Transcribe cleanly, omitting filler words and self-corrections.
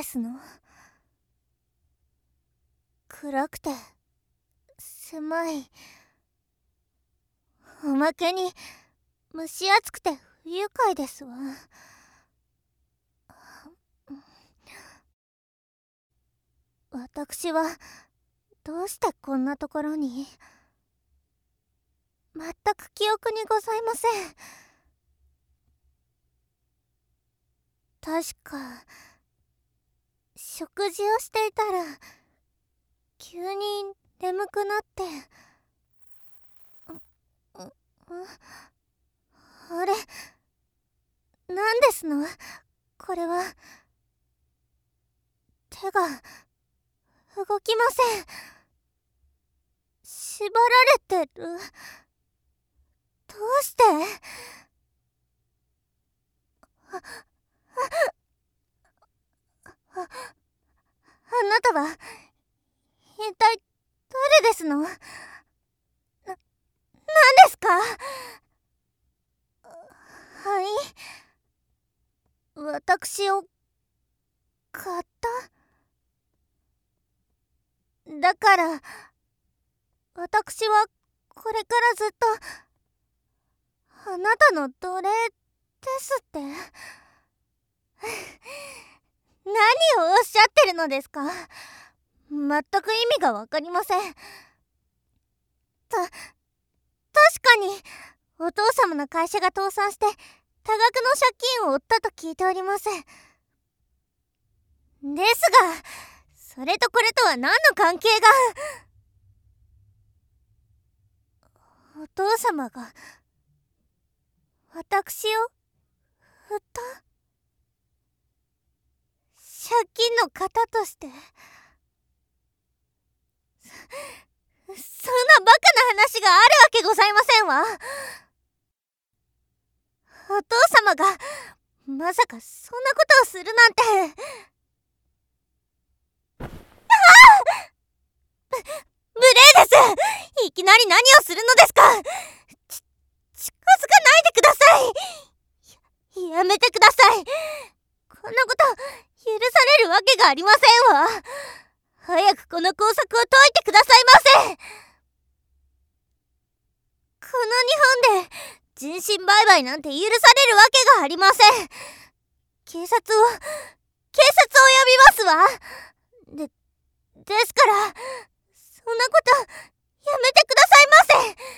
ですの？暗くて狭い、おまけに蒸し暑くて不愉快ですわ。私はどうしてこんなところに？全く記憶にございません。確か食事をしていたら急に眠くなって、あれ、何ですのこれは。手が動きません。縛られてる。どうして？あなたは一体誰ですの？何ですか？はい、私を買った？だから私はこれからずっとあなたの奴隷ですって？何をおっしゃってるのですか？全く意味がわかりません。確かにお父様の会社が倒産して多額の借金を負ったと聞いております。ですがそれとこれとは何の関係が？お父様が私を売った？借金の方として？そんなバカな話があるわけございませんわ。お父様がまさかそんなことをするなんて。無礼です。いきなり何をするのですか？近づかないでください。やめてください。こんなこと許されるわけがありませんわ。早くこの工作を解いてくださいませ。この日本で人身売買なんて許されるわけがありません。警察を呼びますわ。ですからそんなことやめてくださいませ。